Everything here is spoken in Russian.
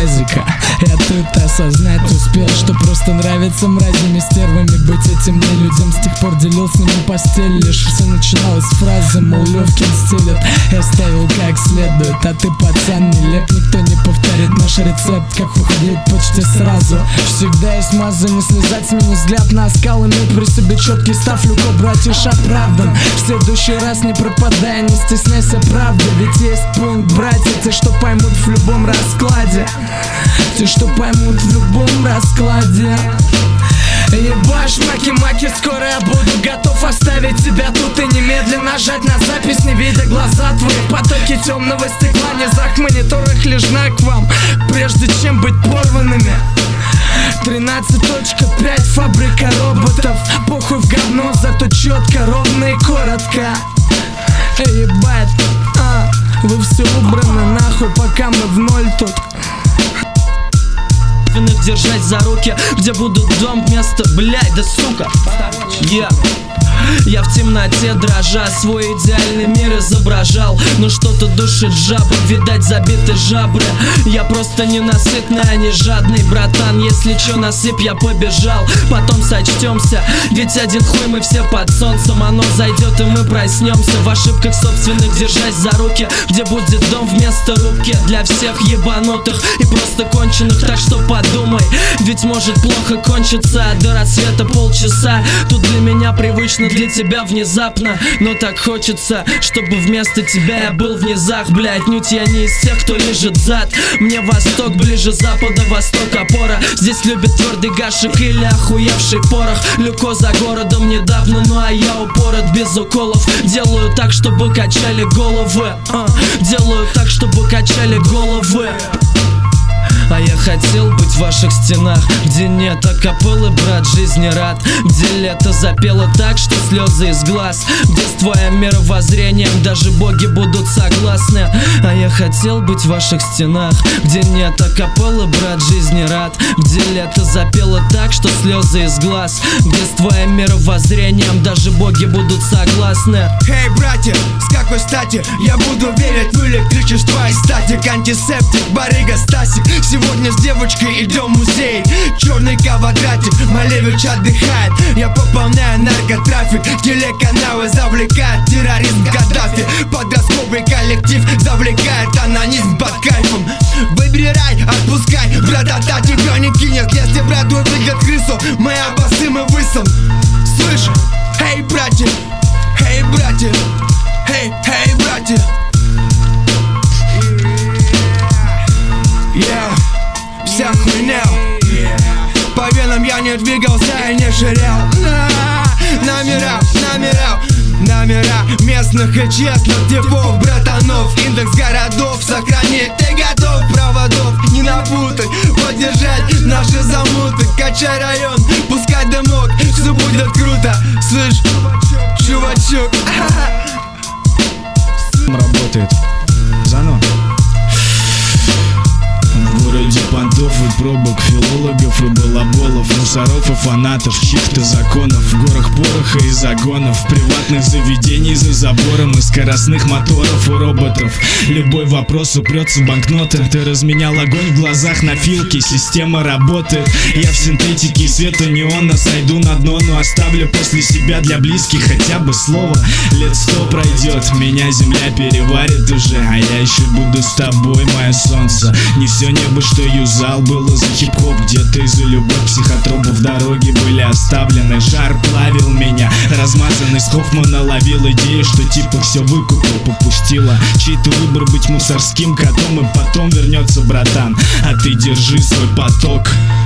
тазика. Я тут осознать успел, что просто нравится мразями, стервами быть этим мне людям. С тех пор делил с ними постель, лишь все начиналось с фразы, мол, Левкин стелет. Я ставил как следует, а ты, пацан, не леп. Никто не повторит наш рецепт, как похудеть почти сразу. Всегда есть маза, не слезать с меня взгляд на оскал. Иметь при себе четкий став, легко, братиш, оправдан. В следующий раз не пропадай, не стесняйся правды. Ведь есть пункт, братья, те, что поймут в любом раскладе. Те, что поймут в любом раскладе. Ебашь, маки-маки, скоро я буду готов оставить тебя тут и немедленно нажать на запись, не видя глаза твои. Потоки темного стекла, не зах мониторах, лишь на к вам, прежде чем быть порванными. 13.5, фабрика роботов. Похуй в говно, зато четко, ровно и коротко. Эй, ебать, вы все убраны нахуй, пока мы в ноль тут. Держать за руки, где будут дом, место, блядь, да сука. Я в темноте дрожа свой идеальный мир изображал, но что-то душит жабы, видать забиты жабры. Я просто ненасытный, а не жадный, братан. Если чё, насыпь, я побежал, потом сочтёмся. Ведь один хуй мы все под солнцем, оно зайдет и мы проснемся. В ошибках собственных держась за руки, где будет дом вместо рубки. Для всех ебанутых и просто конченых, так что подумай, ведь может плохо кончиться. До рассвета полчаса, тут для меня привычно, для тебя внезапно. Но так хочется, чтобы вместо тебя я был в низах. Бля, отнюдь я не из тех, кто лежит зад. Мне восток ближе запада, восток опора. Здесь любят твердый гашек или охуевший порох. Люко за городом недавно, ну а я упорот без уколов. Делаю так, чтобы качали головы. Делаю так, чтобы качали головы. А я хотел быть в ваших стенах, где нет акапеллы, брат, жизни рад. Где лето запело так, что слезы из глаз. Где с твоим мировоззрением даже боги будут согласны. А я хотел быть в ваших стенах, где нет акапеллы, брат, жизни рад. Где лето запело так, что слезы из глаз. Где с твоим мировоззрением даже боги будут согласны. Эй, братья, с какой стати я буду верить в электричество и статик? Антисептик, барыга, Стасик. Сегодня с девочкой идем в музей. Черный квадратик, Малевич отдыхает. Я пополняю наркотрафик. Телеканалы завлекает терроризм Каддафи. Подростковый коллектив завлекает анонизм под кайфом. Выбирай, отпускай, братата тебя не кинет. Если брат увидит крысу, мы обоссым и высом. Слышь, эй, братья, эй, братья, эй, эй, братья. Вся хуйня. По венам я не двигался и не ширял. Номера местных и честных типов, братанов. Индекс городов сохранить. Ты готов проводов не напутать, поддержать наши замуты. Качай район, пускай дымок, все будет круто. Слышь, чувачок. Работает. Заново. В городе понтов и пробок, филологов и балаболов, мусоров и фанатов, чьих-то законов. В горах пороха и загонов, приватных заведений за забором и скоростных моторов и роботов. Любой вопрос упрется в банкноты. Ты разменял огонь в глазах на филке, система работает. Я в синтетике и свету неона сойду на дно, но оставлю после себя для близких хотя бы слово. Лет 100 пройдет, меня земля переварит уже, а я еще буду с тобой, мое солнце. Не все небо, что юзал, было за хип-хоп. Где-то из-за любовь психотропов дороги были оставлены. Жар плавил меня, размазанный с Хоффмана ловил идею, что типа все выкупил, попустила чей-то выбор быть мусорским котом. И потом вернется братан, а ты держи свой поток.